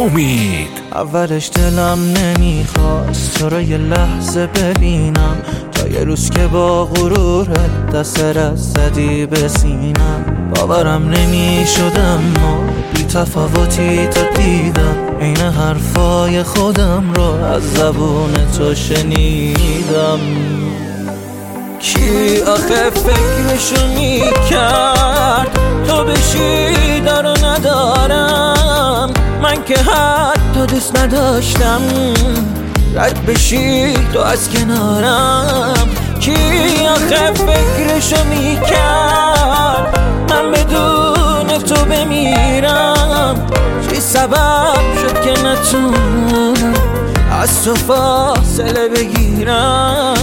امید. اولش دلم نمیخواست تو رو یه لحظه ببینم، تا یه روز که با غرورت دست رد زدی به سینم. باورم نمیشد اما بی تفاوتی تو دیدم، عین حرفای خودم رو از زبون تو شنیدم. کی آخه فکرشو میکرد تو بشی دارو ندارم، من که حتی دوست نداشتم رد بشی تو از کنارم. کی آخه فکرشو میکرد من بدون تو بمیرم، چی سبب شد که نتونم از تو فاصله بگیرم.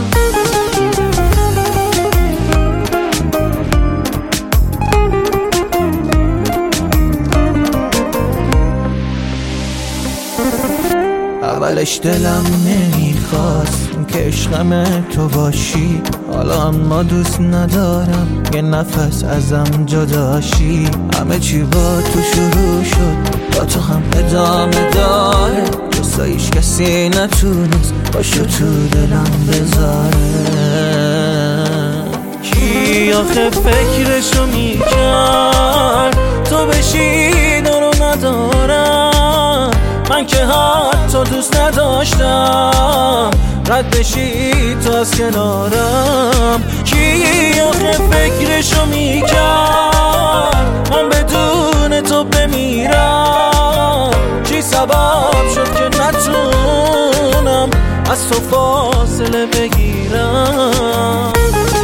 اولش دلم نمیخواست که عشقم تو باشی، حالا اما دوست ندارم یه نفس ازم جداشی. همه چی با تو شروع شد، با تو هم ادامه داره، جز هیچ کسی نتونست باشو تو دلم بذاره. کی آخه فکرشو میکرد تو بشی دارو ندارم، من که حتی دوست نداشتم رد بشی تو از کنارم. کی آخه فکرشو میکرد من بدون تو بمیرم، چی سبب شد که نتونم از تو فاصله بگیرم.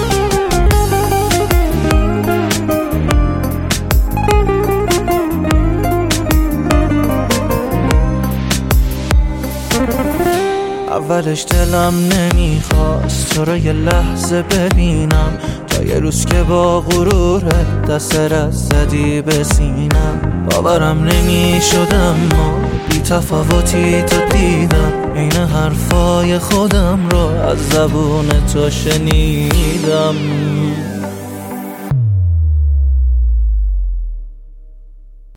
اولش دلم نمیخواست تو رو یه لحظه ببینم، تا یه روز که با غرورت دست رد زدی به سینم. باورم نمیشد اما بی تفاوتی تو دیدم، عین حرفای خودم رو از زبون تو شنیدم.